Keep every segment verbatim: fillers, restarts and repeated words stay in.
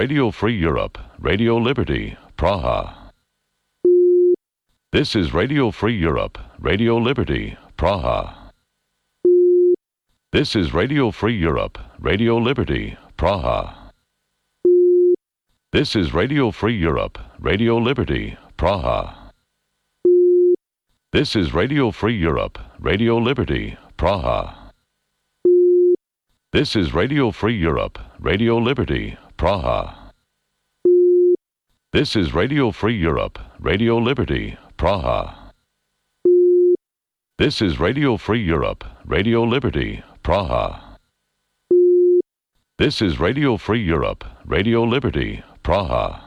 Radio Free Europe, Radio Liberty, Praha. This is Radio Free Europe, Radio Liberty, Praha. This is Radio Free Europe, Radio Liberty, Praha. This is Radio Free Europe, Radio Liberty, Praha. This is Radio Free Europe, Radio Liberty, Praha. This is Radio Free Europe, Radio Liberty, Praha. This is Radio Free Europe, Radio Liberty, Praha. This is Radio Free Europe, Radio Liberty, Praha. This is Radio Free Europe, Radio Liberty, Praha.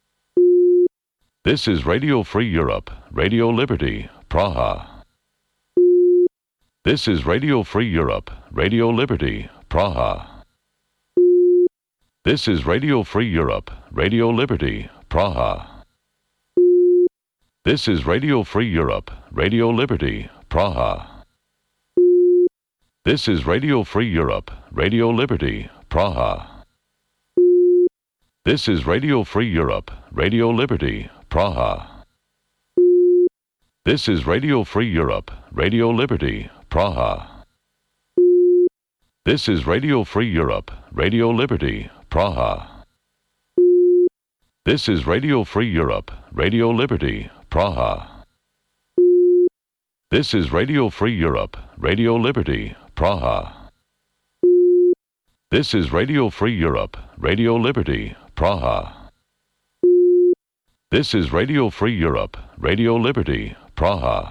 This is Radio Free Europe, Radio Liberty, Praha. This is Radio Free Europe, Radio Liberty, Praha. This is Radio Free Europe, Radio Liberty, Praha. This is Radio Free Europe, Radio Liberty, Praha. This is Radio Free Europe, Radio Liberty, Praha. This is Radio Free Europe, Radio Liberty, Praha. This is Radio Free Europe, Radio Liberty, Praha. This is Radio Free Europe, Radio Liberty, Praha. This is Radio Free Europe, Radio Liberty, Praha. This is Radio Free Europe, Radio Liberty, Praha. This is Radio Free Europe, Radio Liberty, Praha. This is Radio Free Europe, Radio Liberty, Praha.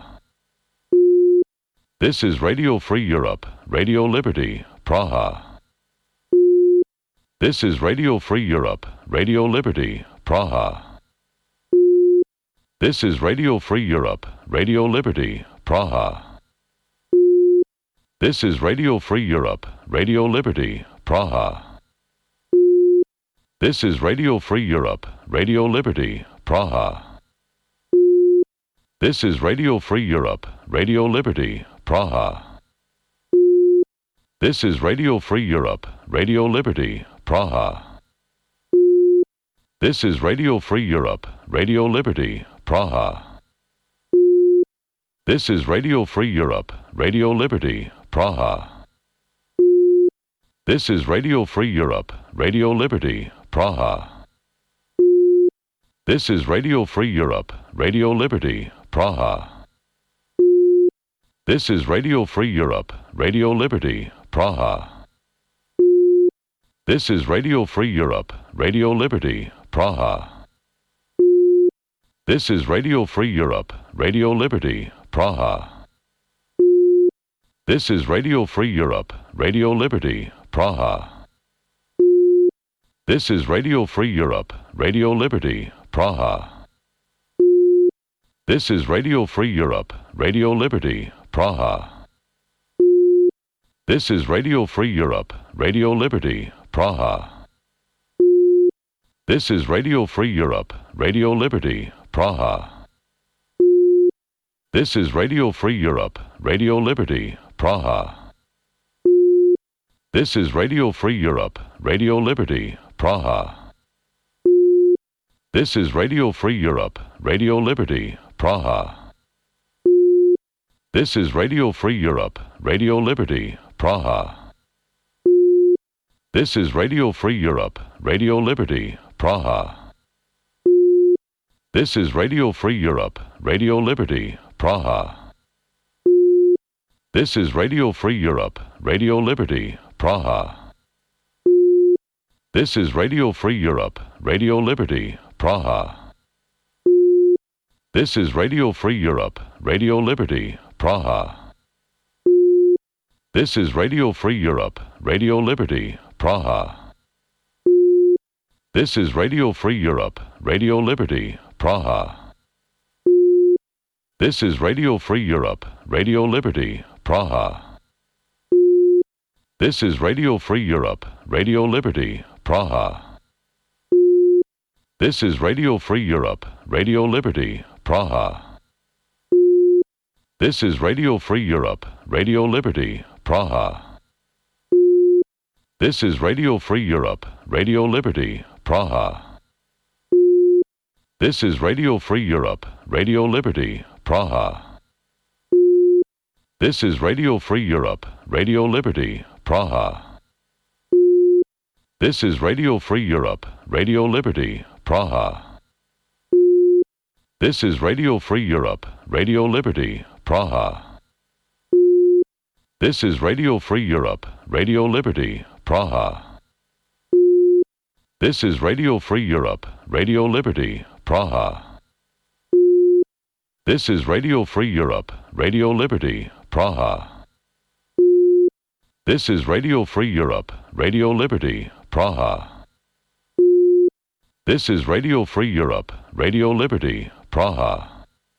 This is Radio Free Europe, Radio Liberty, Praha. This is Radio Free Europe, Radio Liberty, Praha. This is Radio Free Europe, Radio Liberty, Praha. This is Radio Free Europe, Radio Liberty, Praha. This is Radio Free Europe, Radio Liberty, Praha. This is Radio Free Europe, Radio Liberty, Praha. This is Radio Free Europe, Radio Liberty, Praha. This is Radio Free Europe, Radio Liberty, Praha. This is Radio Free Europe, Radio Liberty, Praha. This is Radio Free Europe, Radio Liberty, Praha. This is Radio Free Europe, Radio Liberty, Praha. This is Radio Free Europe, Radio Liberty, Praha. This is Radio Free Europe, Radio Liberty, Praha. This is Radio Free Europe, Radio Liberty, Praha. This is Radio Free Europe, Radio Liberty, Praha. This is Radio Free Europe, Radio Liberty, Praha. This is Radio Free Europe, Radio Liberty, Praha. This is Radio Free Europe, Radio Liberty, Praha. This is Radio Free Europe, Radio Liberty, Praha. This is Radio Free Europe, Radio Liberty, Praha. This is Radio Free Europe, Radio Liberty, Praha. This is Radio Free Europe, Radio Liberty, Praha. This is Radio Free Europe, Radio Liberty, Praha. This is Radio Free Europe, Radio Liberty, Praha. This is Radio Free Europe, Radio Liberty, Praha. This is Radio Free Europe, Radio Liberty, Praha. This is Radio Free Europe, Radio Liberty, Praha. This is Radio Free Europe, Radio Liberty, Praha. This is Radio Free Europe, Radio Liberty, Praha. This is Radio Free Europe, Radio Liberty, Praha. This is Radio Free Europe, Radio Liberty, Praha. This is Radio Free Europe, Radio Liberty, Praha. This is Radio Free Europe, Radio Liberty, Praha. This is Radio Free Europe, Radio Liberty, Praha. This is Radio Free Europe, Radio Liberty, Praha. This is Radio Free Europe, Radio Liberty, Praha. This is Radio Free Europe, Radio Liberty, Praha. This is Radio Free Europe, Radio Liberty, Praha. This is Radio Free Europe, Radio Liberty, Praha. This is Radio Free Europe, Radio Liberty, Praha. This is Radio Free Europe, Radio Liberty, Praha. This is Radio Free Europe, Radio Liberty, Praha. This is Radio Free Europe, Radio Liberty, Praha. This is Radio Free Europe, Radio Liberty, Praha.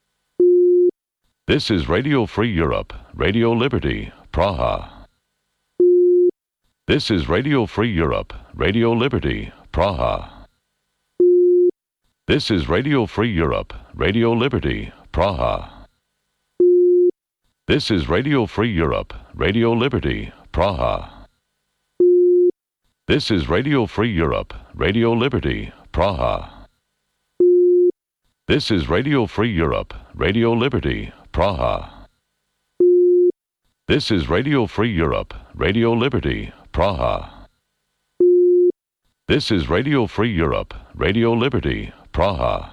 This is Radio Free Europe, Radio Liberty, Praha. This is Radio Free Europe, Radio Liberty, Praha. This is Radio Free Europe, Radio Liberty, Praha. This is Radio Free Europe, Radio Liberty, Praha. This is Radio Free Europe, Radio Liberty, Praha. This is Radio Free Europe, Radio Liberty, Praha. This is Radio Free Europe, Radio Liberty, Praha. This is Radio Free Europe, Radio Liberty, Praha.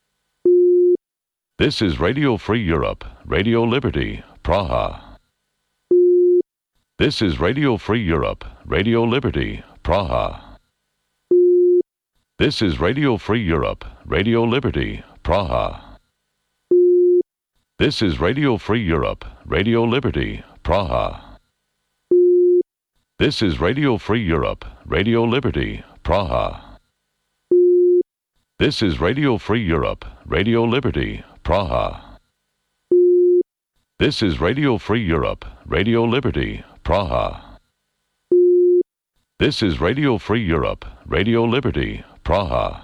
This is Radio Free Europe, Radio Liberty, Praha. This is Radio Free Europe, Radio Liberty, Praha. This is Radio Free Europe, Radio Liberty, Praha. This is Radio Free Europe, Radio Liberty, Praha. This is Radio Free Europe, Radio Liberty, Praha. This is Radio Free Europe, Radio Liberty, Praha. This is Radio Free Europe, Radio Liberty, Praha. This is Radio Free Europe, Radio Liberty, Praha.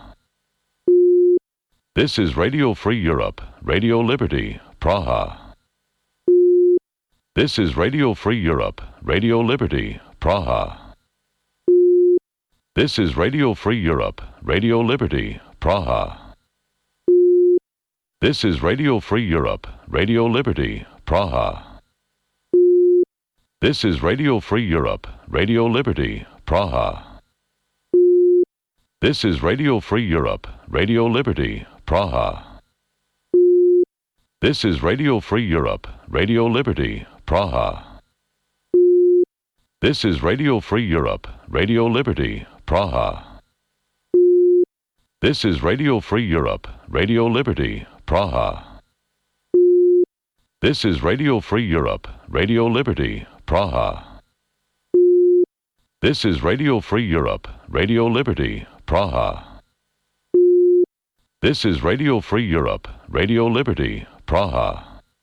This is Radio Free Europe, Radio Liberty, Praha. This is Radio Free Europe, Radio Liberty, Praha. This is Radio Free Europe, Radio Liberty, Praha. This is Radio Free Europe, Radio Liberty, Praha. This is Radio Free Europe, Radio Liberty, Praha. This is Radio Free Europe, Radio Liberty, Praha. This is Radio Free Europe, Radio Liberty, Praha. This is Radio Free Europe, Radio Liberty, Praha. This is Radio Free Europe, Radio Liberty, Praha. This is Radio Free Europe, Radio Liberty, Praha. This is Radio Free Europe, Radio Liberty, Praha. This is Radio Free Europe, Radio Liberty, Praha.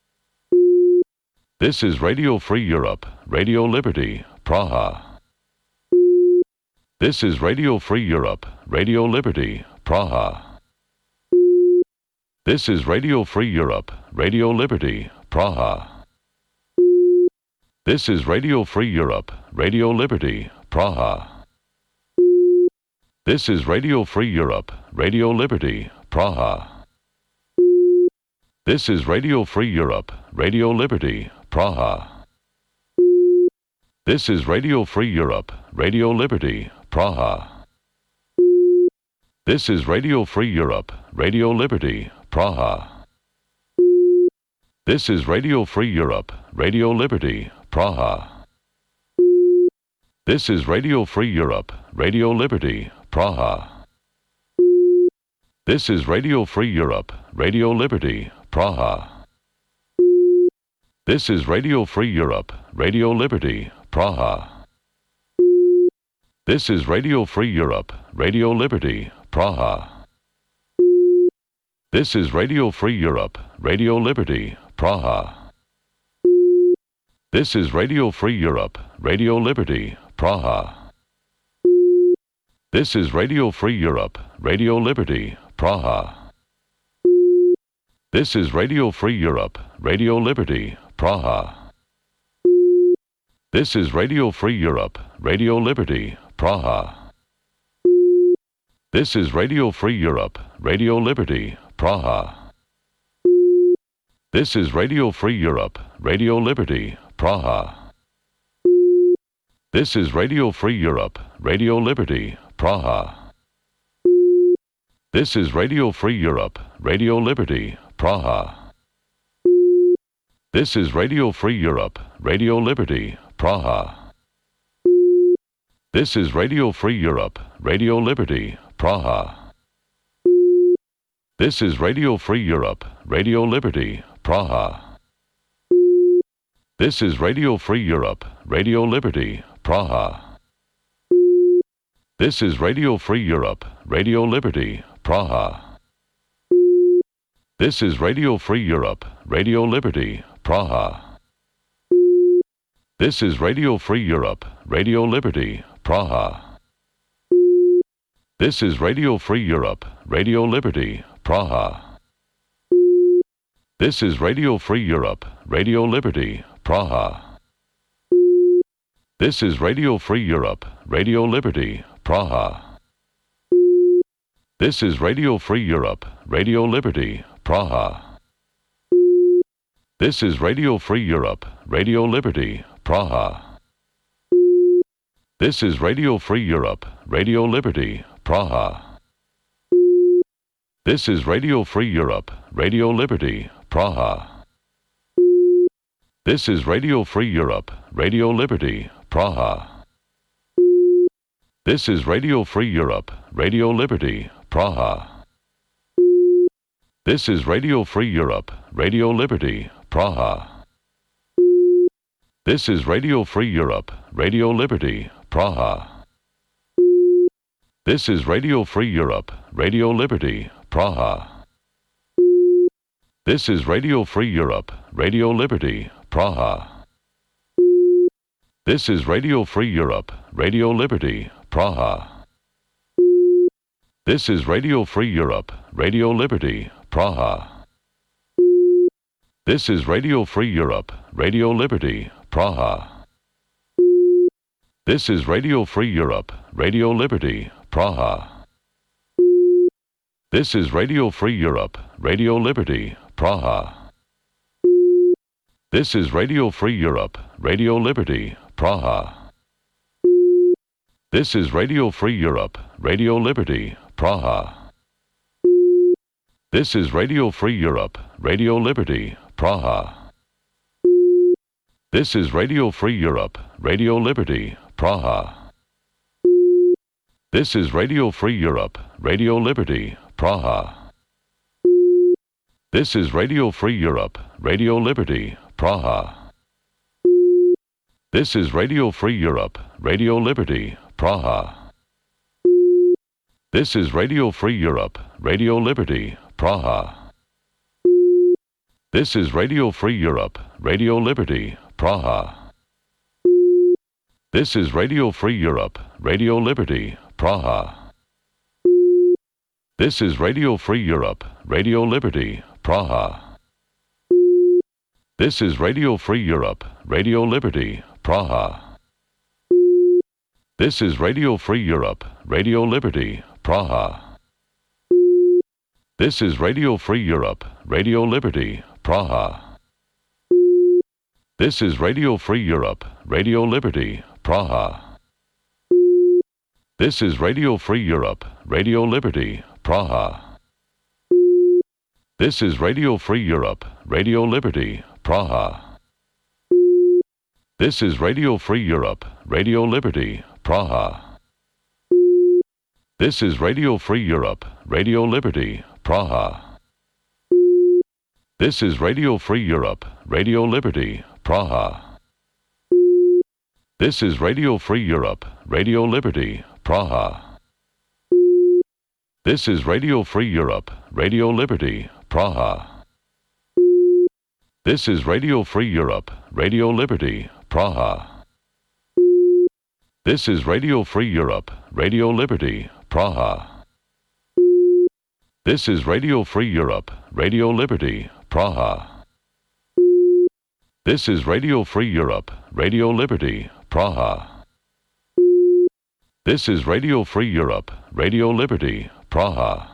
This is Radio Free Europe, Radio Liberty, Praha. This is Radio Free Europe, Radio Liberty, Praha. This is Radio Free Europe, Radio Liberty, Praha. This is Radio Free Europe, Radio Liberty, Praha. This is Radio Free Europe, Radio Liberty, Praha. This is Radio Free Europe, Radio Liberty, Praha. This is Radio Free Europe, Radio Liberty, Praha. This is Radio Free Europe, Radio Liberty, Praha. This is Radio Free Europe, Radio Liberty, Praha. This is Radio Free Europe, Radio Liberty, Praha. This is Radio Free Europe, Radio Liberty, Praha. This is Radio Free Europe, Radio Liberty, Praha. This is Radio Free Europe, Radio Liberty, Praha. This is Radio Free Europe, Radio Liberty, Praha. This is Radio Free Europe, Radio Liberty, Praha. This is Radio Free Europe, Radio Liberty, Praha. This is Radio Free Europe, Radio Liberty, Praha. This is Radio Free Europe, Radio Liberty, Praha. This is Radio Free Europe, Radio Liberty, Praha. This is Radio Free Europe, Radio Liberty, Praha. This is Radio Free Europe, Radio Liberty, Praha. This is Radio Free Europe, Radio Liberty, Praha. This is Radio Free Europe, Radio Liberty, Praha. This is Radio Free Europe, Radio Liberty, Praha. This is Radio Free Europe, Radio Liberty, Praha. This is Radio Free Europe, Radio Liberty, Praha. This is Radio Free Europe, Radio Liberty, Praha. This is Radio Free Europe, Radio Liberty, Praha. This is Radio Free Europe, Radio Liberty, Praha. This is Radio Free Europe, Radio Liberty, Praha. This is Radio Free Europe, Radio Liberty, Praha. This is Radio Free Europe, Radio Liberty, Praha. This is Radio Free Europe, Radio Liberty, Praha. This is Radio Free Europe, Radio Liberty, Praha. This is Radio Free Europe, Radio Liberty, Praha. This is Radio Free Europe, Radio Liberty, Praha. This is Radio Free Europe, Radio Liberty, Praha. This is Radio Free Europe, Radio Liberty, Praha. This is Radio Free Europe, Radio Liberty, Praha. This is Radio Free Europe, Radio Liberty, Praha. This is Radio Free Europe, Radio Liberty, Praha. This is Radio Free Europe, Radio Liberty, Praha. This is Radio Free Europe, Radio Liberty, Praha. This is Radio Free Europe, Radio Liberty, Praha. This is Radio Free Europe, Radio Liberty, Praha. This is Radio Free Europe, Radio Liberty, Praha. This is Radio Free Europe, Radio Liberty, Praha. This is Radio Free Europe, Radio Liberty, Praha. This is Radio Free Europe, Radio Liberty, Praha. This is Radio Free Europe, Radio Liberty, Praha. This is Radio Free Europe, Radio Liberty, Praha. This is Radio Free Europe, Radio Liberty, Praha. This is Radio Free Europe, Radio Liberty, Praha. This is Radio Free Europe, Radio Liberty, Praha. This is Radio Free Europe, Radio Liberty, Praha. This is Radio Free Europe, Radio Liberty, Praha. This is Radio Free Europe, Radio Liberty, Praha. This is Radio Free Europe, Radio Liberty, Praha. This is Radio Free Europe, Radio Liberty, Praha. This is Radio Free Europe, Radio Liberty, Praha. This is Radio Free Europe, Radio Liberty, Praha. This is Radio Free Europe, Radio Liberty, Praha. This is Radio Free Europe, Radio Liberty, Praha. This is Radio Free Europe, Radio Liberty, Praha. This is Radio Free Europe, Radio Liberty, Praha. This is Radio Free Europe, Radio Liberty, Praha. This is Radio Free Europe, Radio Liberty, Praha. This is Radio Free Europe, Radio Liberty, Praha. This is Radio Free Europe, Radio Liberty, Praha. This is Radio Free Europe, Radio Liberty, Praha. This is Radio Free Europe, Radio Liberty, Praha. This is Radio Free Europe, Radio Liberty, Praha. This is Radio Free Europe, Radio Liberty, Praha. This is Radio Free Europe, Radio Liberty, Praha.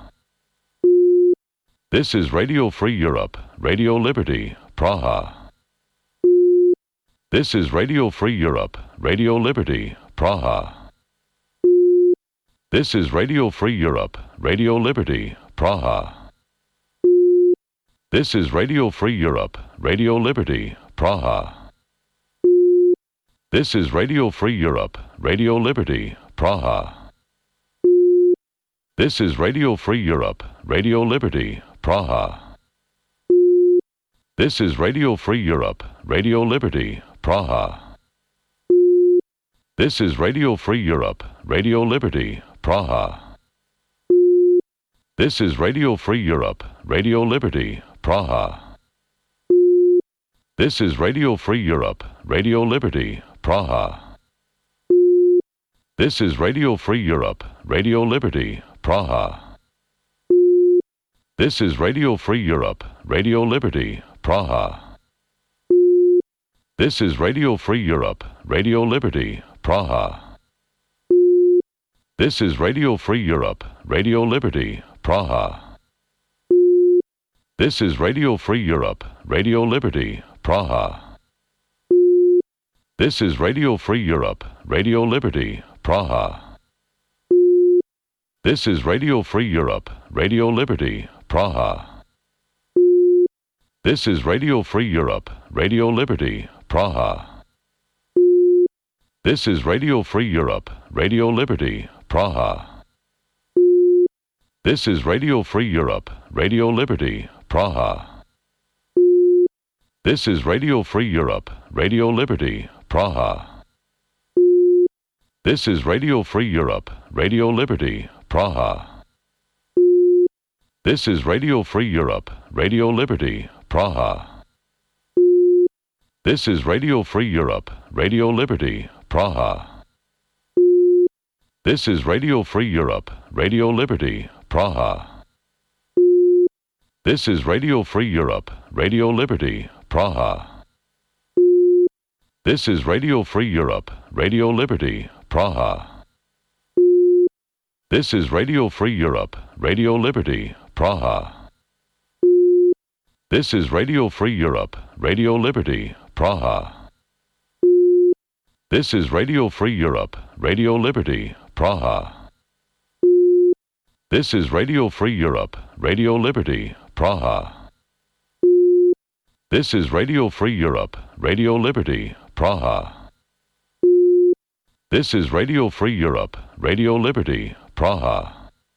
This is Radio Free Europe, Radio Liberty, Praha. This is Radio Free Europe, Radio Liberty, Praha. This is Radio Free Europe, Radio Liberty, Praha. This is Radio Free Europe, Radio Liberty, Praha. This is Radio Free Europe, Radio Liberty, Praha. This is Radio Free Europe, Radio Liberty, Praha. This is Radio Free Europe, Radio Liberty, Praha. This is Radio Free Europe, Radio Liberty, Praha. This is Radio Free Europe, Radio Liberty, Praha. This is Radio Free Europe, Radio Liberty, Praha. This is Radio Free Europe, Radio Liberty, Praha. This is Radio Free Europe, Radio Liberty, Praha. This is Radio Free Europe, Radio Liberty, Praha. This is Radio Free Europe, Radio Liberty, Praha. This is Radio Free Europe, Radio Liberty, Praha. This is Radio Free Europe, Radio Liberty, Praha. This is Radio Free Europe, Radio Liberty, Praha. This is Radio Free Europe, Radio Liberty, Praha. This is Radio Free Europe, Radio Liberty, Praha. This is Radio Free Europe, Radio Liberty, Praha. This is Radio Free Europe, Radio Liberty, Praha. This is Radio Free Europe, Radio Liberty, Praha. This is Radio Free Europe, Radio Liberty, Praha. This is Radio Free Europe, Radio Liberty, Praha. This is Radio Free Europe, Radio Liberty, Praha. This is Radio Free Europe, Radio Liberty, Praha. This is Radio Free Europe, Radio Liberty, Praha. This is Radio Free Europe, Radio Liberty, Praha. This is Radio Free Europe, Radio Liberty, Praha. This is Radio Free Europe, Radio Liberty, Praha. This is Radio Free Europe, Radio Liberty, Praha. This is Radio Free Europe, Radio Liberty, Praha. This is Radio Free Europe, Radio Liberty, Praha.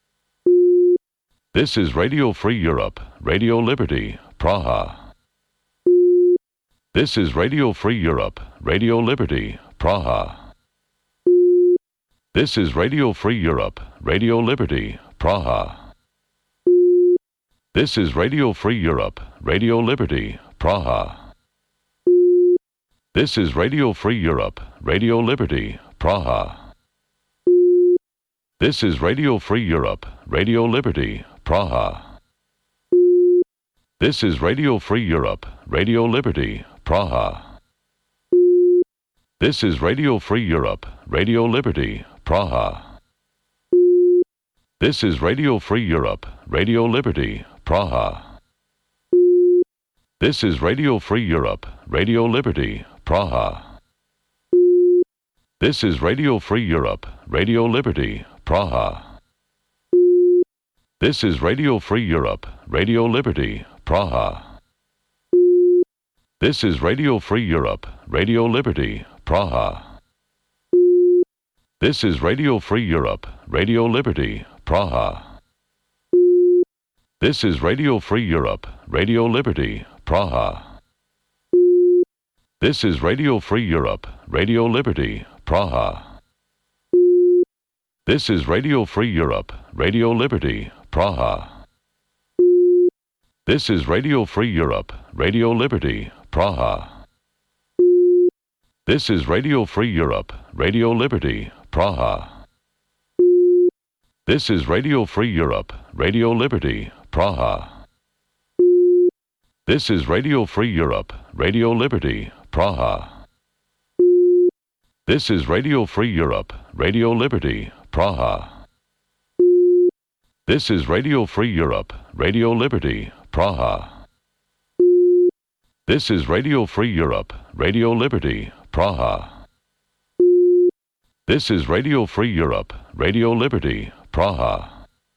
This is Radio Free Europe, Radio Liberty, Praha. This is Radio Free Europe, Radio Liberty, Praha. This is Radio Free Europe, Radio Liberty, Praha. This is Radio Free Europe, Radio Liberty, Praha. This is Radio Free Europe, Radio Liberty, Praha. This is Radio Free Europe, Radio Liberty, Praha. This is Radio Free Europe, Radio Liberty, Praha. This is Radio Free Europe, Radio Liberty, Praha. This is Radio Free Europe, Radio Liberty, Praha. This is Radio Free Europe, Radio Liberty, Praha. This is Radio Free Europe, Radio Liberty, Praha. This is Radio Free Europe, Radio Liberty, Praha. This is Radio Free Europe, Radio Liberty, Praha. This is Radio Free Europe, Radio Liberty, Praha. This is Radio Free Europe, Radio Liberty, Praha. This is Radio Free Europe, Radio Liberty, Praha. This is Radio Free Europe, Radio Liberty, Praha. This is Radio Free Europe, Radio Liberty, Praha. This is Radio Free Europe, Radio Liberty, Praha. This is Radio Free Europe, Radio Liberty, Praha. This is Radio Free Europe, Radio Liberty, Praha. This is Radio Free Europe, Radio Liberty, Praha. This is Radio Free Europe, Radio Liberty, Praha. This is Radio Free Europe, Radio Liberty, Praha. This is Radio Free Europe, Radio Liberty, Praha.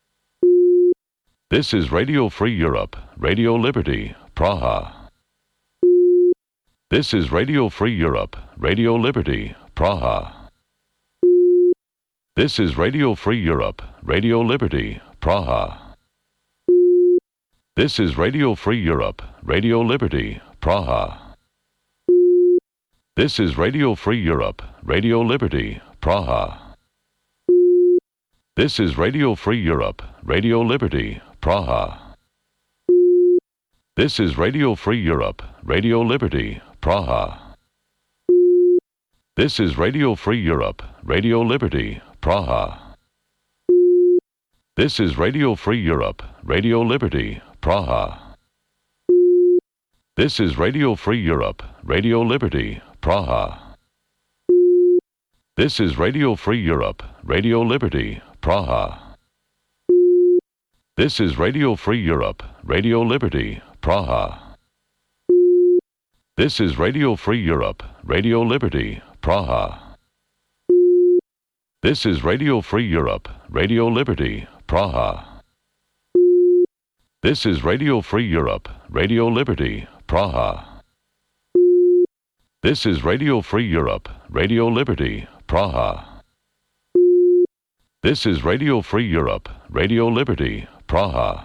This is Radio Free Europe, Radio Liberty, Praha. This is Radio Free Europe, Radio Liberty, Praha. This is Radio Free Europe, Radio Liberty, Praha. This is Radio Free Europe, Radio Liberty, Praha. This is Radio Free Europe, Radio Liberty, Praha. This is Radio Free Europe, Radio Liberty, Praha. This is Radio Free Europe, Radio Liberty, Praha. This is Radio Free Europe, Radio Liberty, Praha. This is Radio Free Europe, Radio Liberty, Praha. This is Radio Free Europe, Radio Liberty, Praha. This is Radio Free Europe, Radio Liberty, Praha. This is Radio Free Europe, Radio Liberty, Praha. This is Radio Free Europe, Radio Liberty, Praha. This is Radio Free Europe, Radio Liberty, Praha. This is Radio Free Europe, Radio Liberty, Praha. This is Radio Free Europe, Radio Liberty, Praha. This is Radio Free Europe, Radio Liberty, Praha.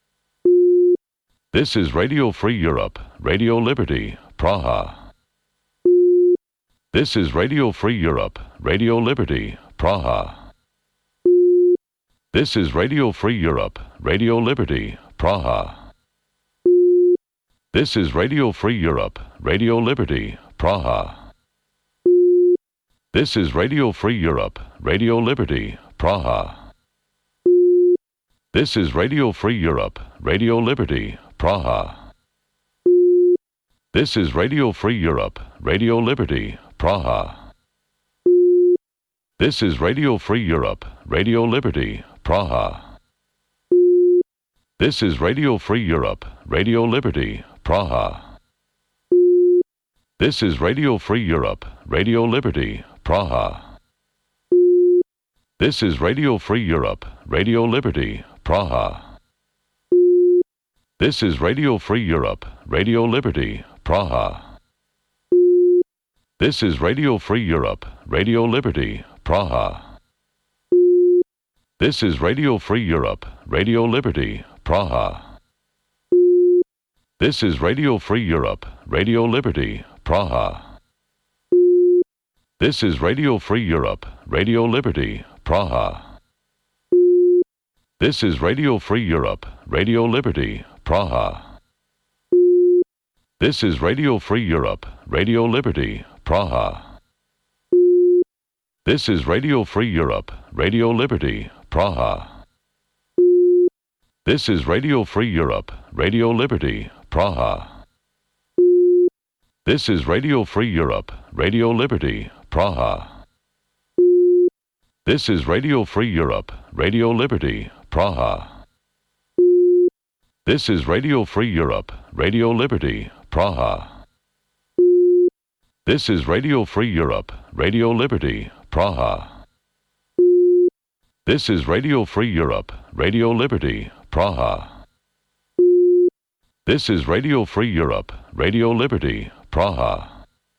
This is Radio Free Europe, Radio Liberty, Praha. This is Radio Free Europe, Radio Liberty, Praha. This is Radio Free Europe, Radio Liberty, Praha. This is Radio Free Europe, Radio Liberty, Praha. This is Radio Free Europe, Radio Liberty, Praha. This is Radio Free Europe, Radio Liberty, Praha. This is Radio Free Europe, Radio Liberty, Praha. This is Radio Free Europe, Radio Liberty, Praha. This is Radio Free Europe, Radio Liberty, Praha. This is Radio Free Europe, Radio Liberty, Praha. This is Radio Free Europe, Radio Liberty, Praha. This is Radio Free Europe, Radio Liberty, Praha. This is Radio Free Europe, Radio Liberty, Praha. This is Radio Free Europe, Radio Liberty, Praha. This is Radio Free Europe, Radio Liberty, Praha. This is Radio Free Europe, Radio Liberty, Praha. This is Radio Free Europe, Radio Liberty, Praha. This is Radio Free Europe, Radio Liberty, Praha. This is Radio Free Europe, Radio Liberty, Praha. This is Radio Free Europe, Radio Liberty, Praha. This is Radio Free Europe, Radio Liberty, Praha. This is Radio Free Europe, Radio Liberty, Praha. This is Radio Free Europe, Radio Liberty, Praha. This is Radio Free Europe, Radio Liberty, Praha. This is Radio Free Europe, Radio Liberty, Praha. This is Radio Free Europe, Radio Liberty, Praha.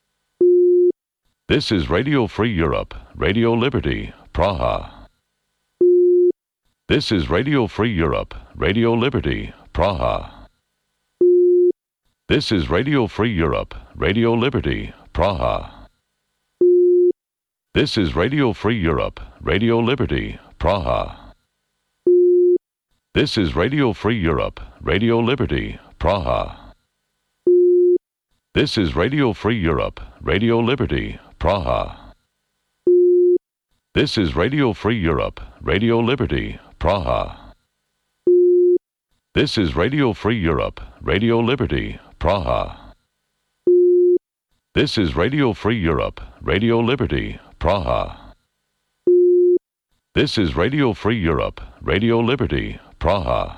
This is Radio Free Europe, Radio Liberty, Praha. This is Radio Free Europe, Radio Liberty, Praha. This is Radio Free Europe, Radio Liberty, Praha. This is Radio Free Europe, Radio Liberty, Praha. This is Radio Free Europe, Radio Liberty, Praha. This is Radio Free Europe, Radio Liberty, Praha. This is Radio Free Europe, Radio Liberty, Praha. This is Radio Free Europe, Radio Liberty, Praha. This is Radio Free Europe, Radio Liberty, Praha. This is Radio Free Europe, Radio Liberty, Praha.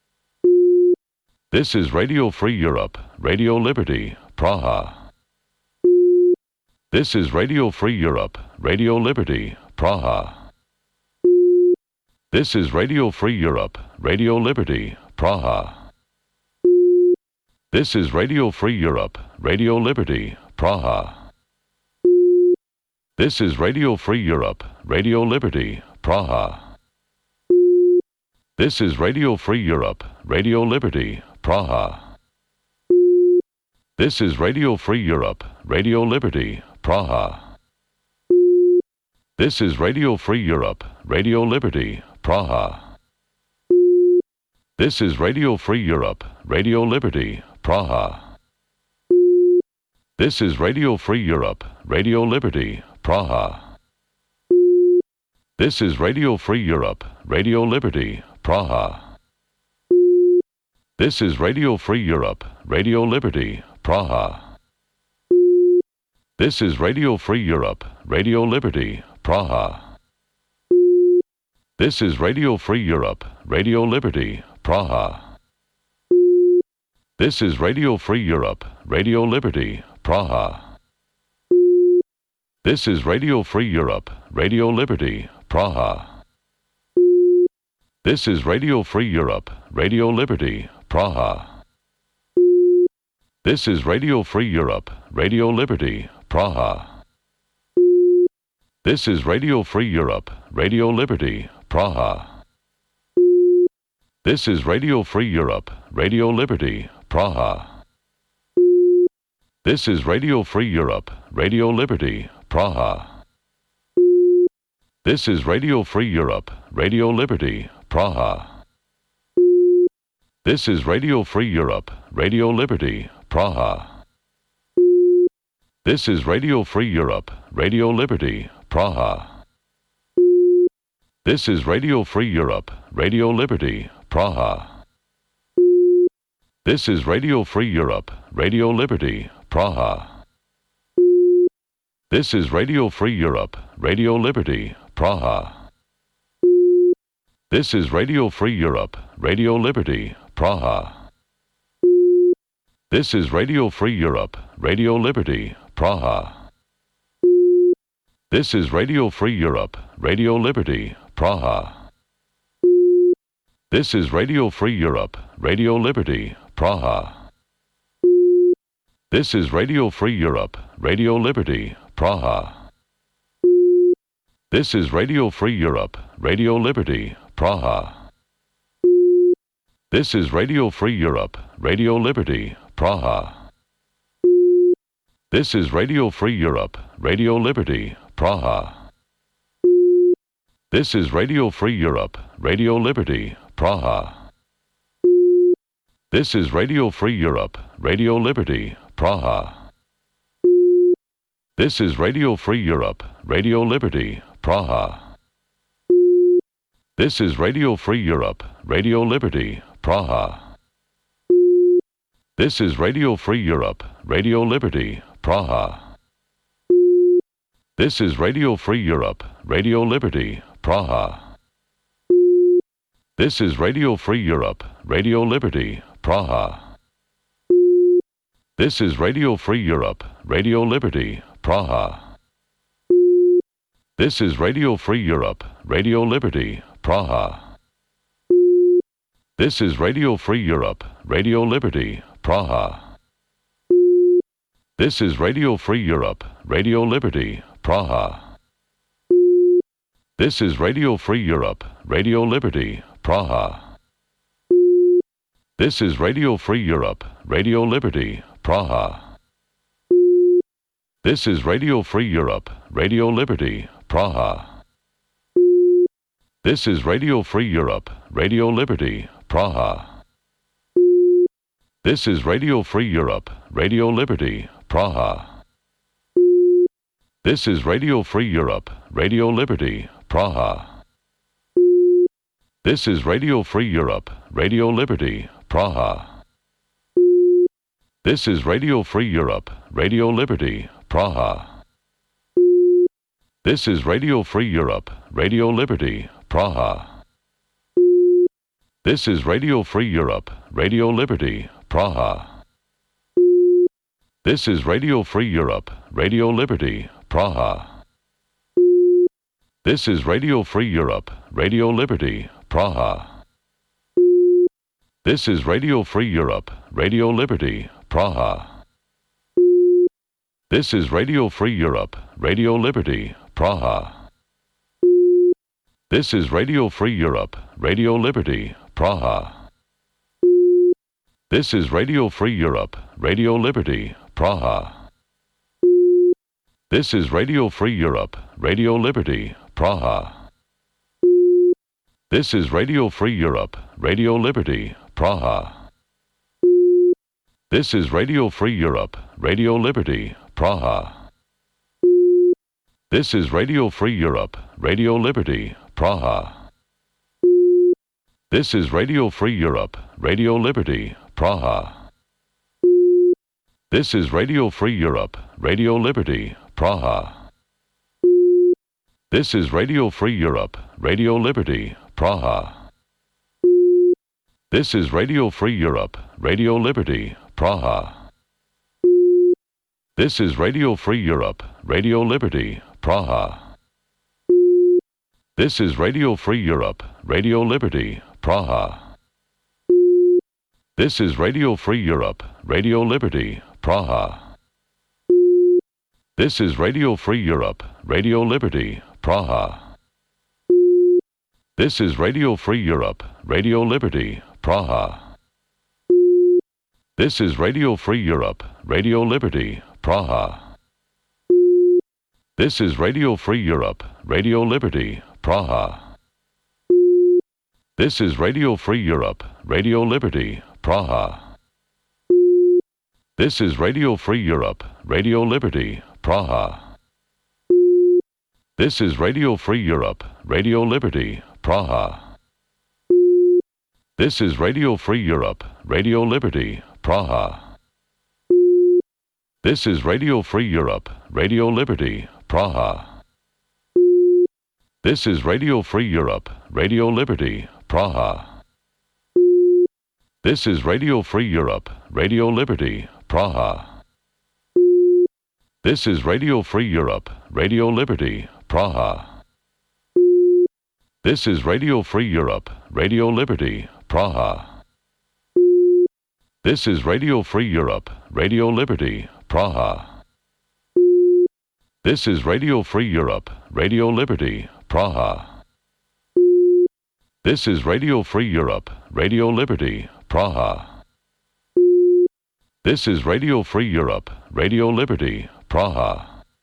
This is Radio Free Europe, Radio Liberty, Praha. This is Radio Free Europe, Radio Liberty, Praha. This is Radio Free Europe, Radio Liberty, Praha. This is Radio Free Europe, Radio Liberty, Praha. This is Radio Free Europe, Radio Liberty, Praha. This is Radio Free Europe, Radio Liberty, Praha. This is Radio Free Europe, Radio Liberty, Praha. This is Radio Free Europe, Radio Liberty, Praha. This is Radio Free Europe, Radio Liberty, Praha. This is Radio Free Europe, Radio Liberty, Praha. This is Radio Free Europe, Radio Liberty, Praha. This is Radio Free Europe, Radio Liberty, Praha. This is Radio Free Europe, Radio Liberty, Praha. This is Radio Free Europe, Radio Liberty, Praha. This is Radio Free Europe, Radio Liberty, Praha. This is Radio Free Europe, Radio Liberty, Praha. This is Radio Free Europe, Radio Liberty, Praha. This is Radio Free Europe, Radio Liberty, Praha. This is Radio Free Europe, Radio Liberty, Praha. This is Radio Free Europe, Radio Liberty, Praha. This is Radio Free Europe, Radio Liberty, Praha. This is Radio Free Europe, Radio Liberty, Praha. This is Radio Free Europe, Radio Liberty, Praha. This is Radio Free Europe, Radio Liberty, Praha. This is Radio Free Europe, Radio Liberty, Praha. This is Radio Free Europe, Radio Liberty, Praha. This is Radio Free Europe, Radio Liberty, Praha. This is Radio Free Europe, Radio Liberty, Praha. This is Radio Free Europe, Radio Liberty, Praha. This is Radio Free Europe, Radio Liberty, Praha. This is Radio Free Europe, Radio Liberty, Praha. This is Radio Free Europe, Radio Liberty, Praha. This is Radio Free Europe, Radio Liberty, Praha. This is Radio Free Europe, Radio Liberty, Praha. This is Radio Free Europe, Radio Liberty, Praha. This is Radio Free Europe, Radio Liberty, Praha. This is Radio Free Europe, Radio Liberty, Praha. This is Radio Free Europe, Radio Liberty, Praha. This is Radio Free Europe, Radio Liberty, Praha. This is Radio Free Europe, Radio Liberty, Praha. This is Radio Free Europe, Radio Liberty, Praha. This is Radio Free Europe, Radio Liberty, Praha. This is Radio Free Europe, Radio Liberty, Praha. This is Radio Free Europe, Radio Liberty, Praha. This is Radio Free Europe, Radio Liberty, Praha. This is Radio Free Europe, Radio Liberty, Praha. This is Radio Free Europe, Radio Liberty, Praha. This is Radio Free Europe, Radio Liberty, Praha. This is Radio Free Europe, Radio Liberty, Praha. This is Radio Free Europe, Radio Liberty, Praha. This is Radio Free Europe, Radio Liberty, Praha. This is Radio Free Europe, Radio Liberty, Praha. This is Radio Free Europe, Radio Liberty, Praha. This is Radio Free Europe, Radio Liberty, Praha. This is Radio Free Europe, Radio Liberty, Praha. This is Radio Free Europe, Radio Liberty, Praha. This is Radio Free Europe, Radio Liberty, Praha. This is Radio Free Europe, Radio Liberty, Praha. This is Radio Free Europe, Radio Liberty, Praha. This is Radio Free Europe, Radio Liberty, Praha. This is Radio Free Europe, Radio Liberty, Praha. This is Radio Free Europe, Radio Liberty, Praha. This is Radio Free Europe, Radio Liberty, Praha. This is Radio Free Europe, Radio Liberty, Praha. This is Radio Free Europe, Radio Liberty, Praha. This is Radio Free Europe, Radio Liberty, Praha. This is Radio Free Europe, Radio Liberty, Praha. This is Radio Free Europe, Radio Liberty, Praha. This is Radio Free Europe, Radio Liberty, Praha. This is Radio Free Europe, Radio Liberty, Praha. This is Radio Free Europe, Radio Liberty, Praha. This is Radio Free Europe, Radio Liberty, Praha. This is Radio Free Europe, Radio Liberty, Praha. This is Radio Free Europe, Radio Liberty, Praha. This is Radio Free Europe, Radio Liberty, Praha. This is Radio Free Europe, Radio Liberty, Praha. This is Radio Free Europe, Radio Liberty, Praha. This is Radio Free Europe, Radio Liberty, Praha. This is Radio Free Europe, Radio Liberty, Praha. This is Radio Free Europe, Radio Liberty, Praha. This is Radio Free Europe, Radio Liberty, Praha. This is Radio Free Europe, Radio Liberty, Praha. This is Radio Free Europe, Radio Liberty, Praha. This is Radio Free Europe, Radio Liberty, Praha. This is Radio Free Europe, Radio Liberty, Praha. This is Radio Free Europe, Radio Liberty, Praha. This is Radio Free Europe, Radio Liberty, Praha. This is Radio Free Europe, Radio Liberty, Praha. This is Radio Free Europe, Radio Liberty, Praha. This is Radio Free Europe, Radio Liberty, Praha.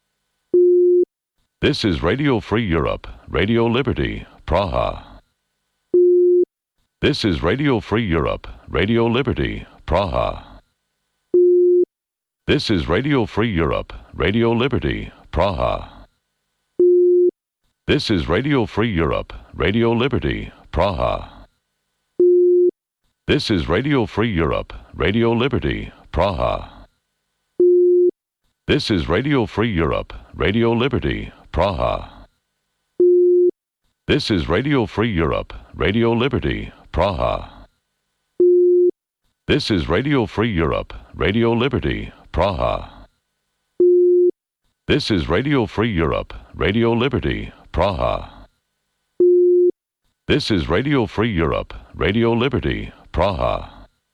This is Radio Free Europe, Radio Liberty, Praha. This is Radio Free Europe, Radio Liberty, Praha. This is Radio Free Europe, Radio Liberty, Praha. This is Radio Free Europe, Radio Liberty, Praha. This is Radio Free Europe, Radio Liberty, Praha. This is Radio Free Europe, Radio Liberty, Praha. This is Radio Free Europe, Radio Liberty, Praha. This is Radio Free Europe, Radio Liberty, Praha. This is Radio Free Europe, Radio Liberty, Praha. This is Radio Free Europe, Radio Liberty, Praha.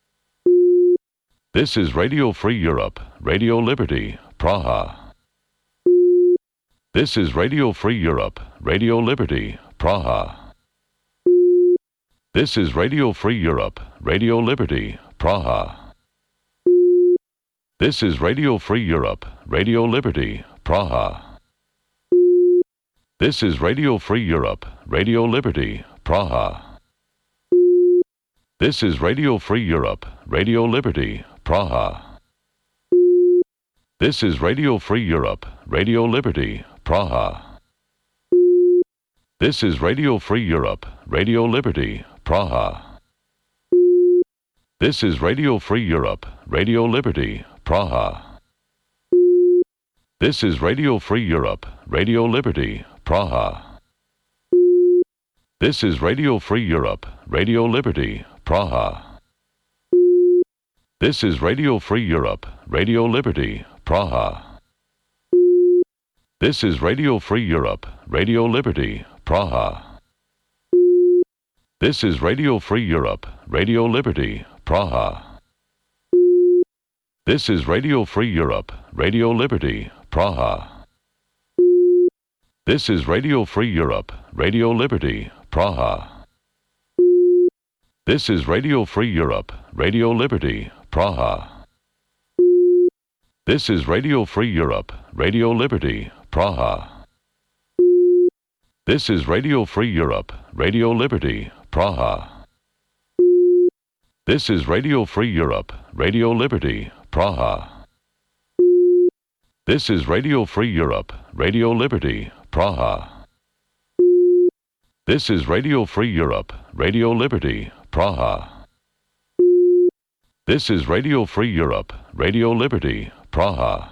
This is Radio Free Europe, Radio Liberty, Praha. This is Radio Free Europe, Radio Liberty, Praha. This is Radio Free Europe, Radio Liberty, Praha. This is Radio Free Europe, Radio Liberty, Praha. This is Radio Free Europe, Radio Liberty, Praha. This is Radio Free Europe, Radio Liberty, Praha. This is Radio Free Europe, Radio Liberty, Praha. This is Radio Free Europe, Radio Liberty, Praha. This is Radio Free Europe, Radio Liberty, Praha. This is Radio Free Europe, Radio Liberty, Praha. This is Radio Free Europe, Radio Liberty, Praha. This is Radio Free Europe, Radio Liberty, Praha. This is Radio Free Europe, Radio Liberty, Praha. This is Radio Free Europe, Radio Liberty, Praha. This is Radio Free Europe, Radio Liberty, Praha. This is Radio Free Europe, Radio Liberty, Praha. This is Radio Free Europe, Radio Liberty, Praha. This is Radio Free Europe, Radio Liberty, Praha. This is Radio Free Europe, Radio Liberty, Praha. This is Radio Free Europe, Radio Liberty, Praha. This is Radio Free Europe, Radio Liberty, Praha. This is Radio Free Europe, Radio Liberty, Praha. This is Radio Free Europe, Radio Liberty, Praha.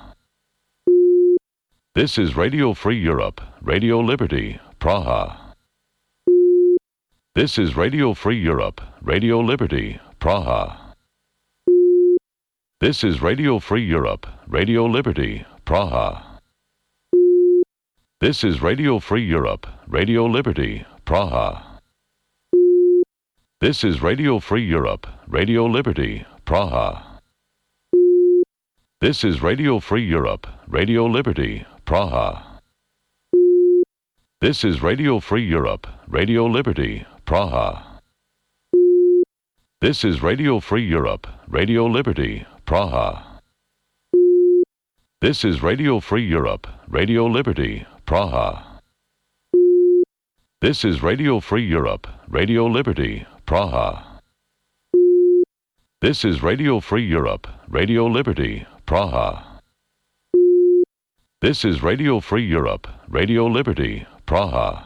This is Radio Free Europe, Radio Liberty, Praha. This is Radio Free Europe, Radio Liberty, Praha. This is Radio Free Europe, Radio Liberty, Praha. This is Radio Free Europe, Radio Liberty, Praha. This is Radio Free Europe, Radio Liberty, Praha. This is Radio Free Europe, Radio Liberty, Praha. This is Radio Free Europe, Radio Liberty, Praha. This is Radio Free Europe, Radio Liberty, Praha. This is Radio Free Europe, Radio Liberty, Praha. This is Radio Free Europe, Radio Liberty, Praha. This is Radio Free Europe, Radio Liberty, Praha. This is Radio Free Europe, Radio Liberty, Praha.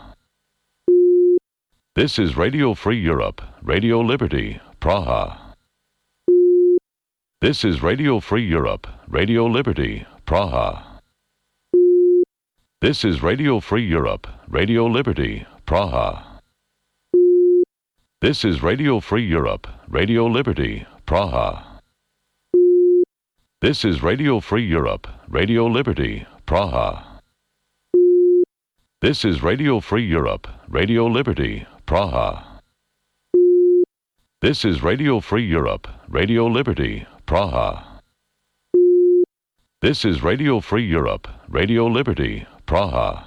This is Radio Free Europe, Radio Liberty, Praha. This is Radio Free Europe, Radio Liberty, Praha. This is Radio Free Europe, Radio Liberty, Praha. This is Radio Free Europe, Radio Liberty, Praha. This is Radio Free Europe, Radio Liberty, Praha. This is Radio Free Europe, Radio Liberty, Praha. This is Radio Free Europe, Radio Liberty, Praha. This is Radio Free Europe, Radio Liberty, Praha.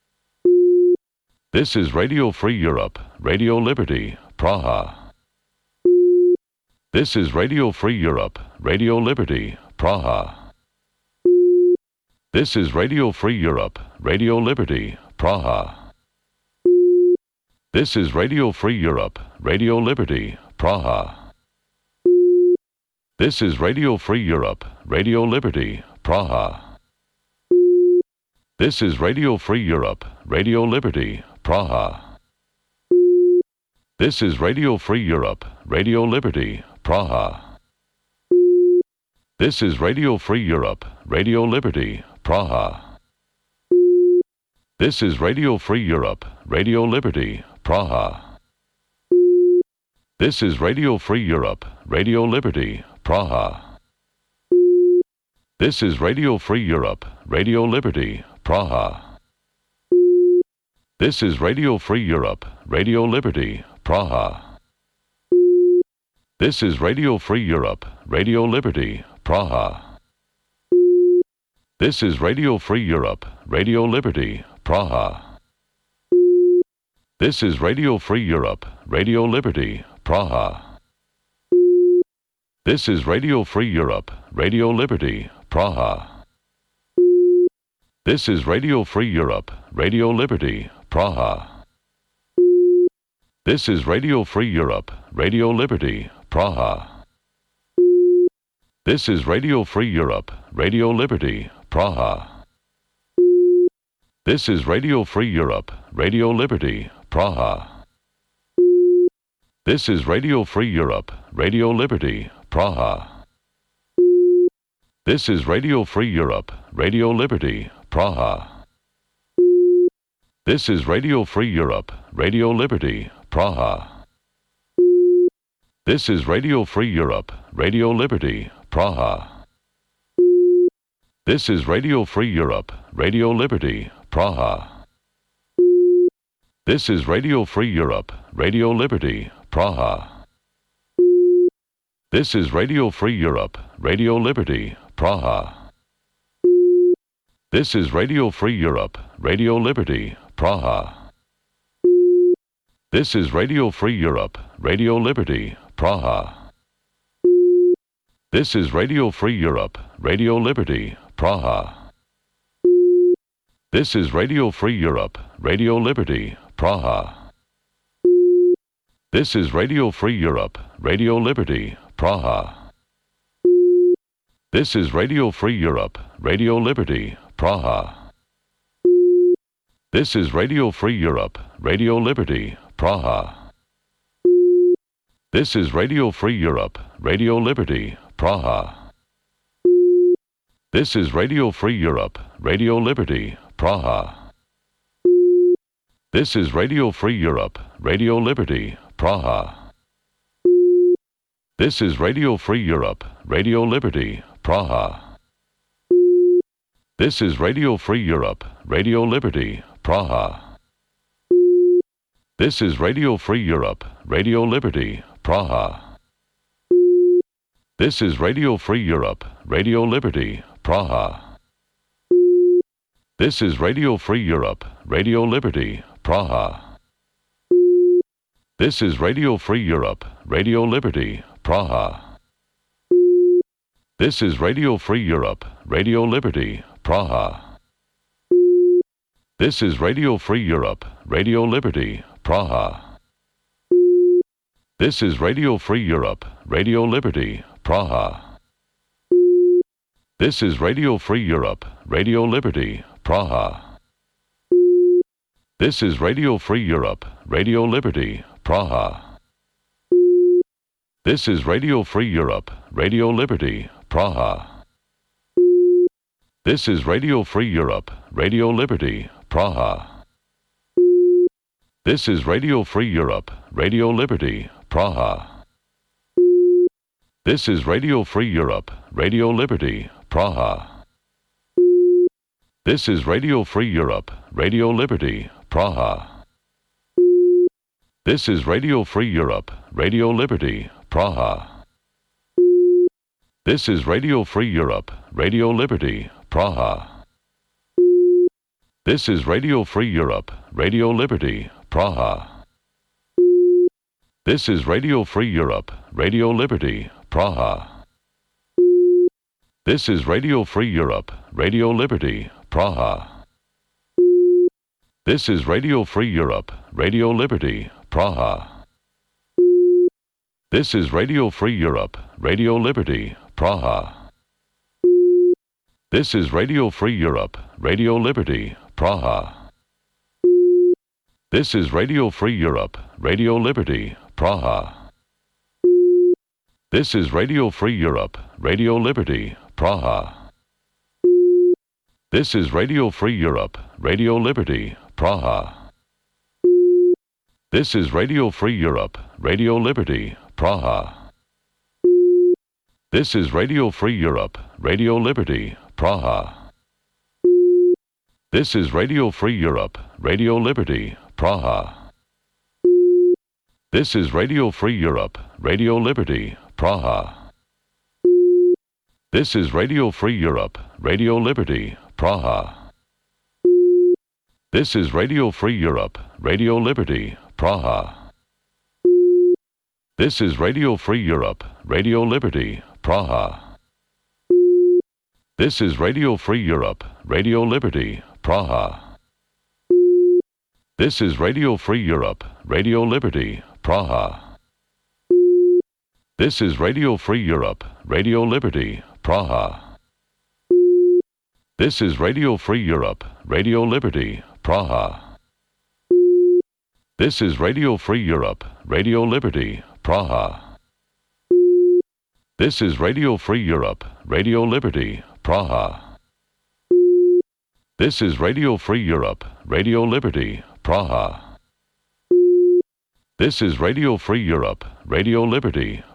This is Radio Free Europe, Radio Liberty, Praha. This is Radio Free Europe, Radio Liberty, Praha. This is Radio Free Europe, Radio Liberty, Praha. This is Radio Free Europe, Radio Liberty, Praha. This is Radio Free Europe, Radio Liberty, Praha. This is Radio Free Europe, Radio Liberty, Praha. This is Radio Free Europe, Radio Liberty, Praha. This is Radio Free Europe, Radio Liberty, Praha. This is Radio Free Europe, Radio Liberty, Praha. This is Radio Free Europe, Radio Liberty, Praha. This is Radio Free Europe, Radio Liberty, Praha. This is Radio Free Europe, Radio Liberty, Praha. This is Radio Free Europe, Radio Liberty, Praha. This is Radio Free Europe, Radio Liberty, Praha. This is Radio Free Europe, Radio Liberty, Praha. This is Radio Free Europe, Radio Liberty, Praha. This is Radio Free Europe, Radio Liberty, Praha. This is Radio Free Europe, Radio Liberty, Praha. This is Radio Free Europe, Radio Liberty, Praha. This is Radio Free Europe, Radio Liberty, Praha. This is Radio Free Europe, Radio Liberty, Praha. This is Radio Free Europe, Radio Liberty, Praha. This is Radio Free Europe, Radio Liberty, Praha. This is Radio Free Europe, Radio Liberty, Praha. This is Radio Free Europe, Radio Liberty, Praha. This is Radio Free Europe, Radio Liberty, Praha. This is Radio Free Europe, Radio Liberty, Praha. This is Radio Free Europe, Radio Liberty, Praha. This is Radio Free Europe, Radio Liberty, Praha. This is Radio Free Europe, Radio Liberty, Praha. This is Radio Free Europe, Radio Liberty, Praha. This is Radio Free Europe, Radio Liberty, Praha. This is Radio Free Europe, Radio Liberty, Praha. This is Radio Free Europe, Radio Liberty, Praha. This is Radio Free Europe, Radio Liberty, Praha. This is Radio Free Europe, Radio Liberty, Praha. This is Radio Free Europe, Radio Liberty, Praha. This is Radio Free Europe, Radio Liberty, Praha. This is Radio Free Europe, Radio Liberty, Praha. This is Radio Free Europe, Radio Liberty, Praha. This is Radio Free Europe, Radio Liberty, Praha. This is Radio Free Europe, Radio Liberty, Praha. This is Radio Free Europe, Radio Liberty, Praha. This is Radio Free Europe, Radio Liberty, Praha. This is Radio Free Europe, Radio Liberty, Praha. This is Radio Free Europe, Radio Liberty, Praha. This is Radio Free Europe, Radio Liberty, Praha. This is Radio Free Europe, Radio Liberty, Praha. This is Radio Free Europe, Radio Liberty, Praha. This is Radio Free Europe, Radio Liberty, Praha. This is Radio Free Europe, Radio Liberty, Praha. This is Radio Free Europe, Radio Liberty, Praha. This is Radio Free Europe, Radio Liberty, Praha. This is Radio Free Europe, Radio Liberty, Praha. This is Radio Free Europe, Radio Liberty, Praha. This is Radio Free Europe, Radio Liberty, Praha. This is Radio Free Europe, Radio Liberty, Praha. This is Radio Free Europe, Radio Liberty, Praha. This is Radio Free Europe, Radio Liberty, Praha. This is Radio Free Europe, Radio Liberty, Praha. This is Radio Free Europe, Radio Liberty, Praha. This is Radio Free Europe, Radio Liberty, Praha. This is Radio Free Europe, Radio Liberty, Praha. This is Radio Free Europe, Radio Liberty, Praha. This is Radio Free Europe, Radio Liberty, Praha. This is Radio Free Europe, Radio Liberty, Praha. This is Radio Free Europe, Radio Liberty, Praha. This is Radio Free Europe, Radio Liberty, Praha. This is Radio Free Europe, Radio Liberty, Praha. This is Radio Free Europe, Radio Liberty, Praha. This is Radio Free Europe, Radio Liberty, Praha. This is Radio Free Europe, Radio Liberty, Praha. This is Radio Free Europe, Radio Liberty, Praha. This is Radio Free Europe, Radio Liberty, Praha. This is Radio Free Europe, Radio Liberty, Praha. This is Radio Free Europe, Radio Liberty, Praha. This is Radio Free Europe, Radio Liberty, Praha. This is Radio Free Europe, Radio Liberty, Praha. This is Radio Free Europe, Radio Liberty,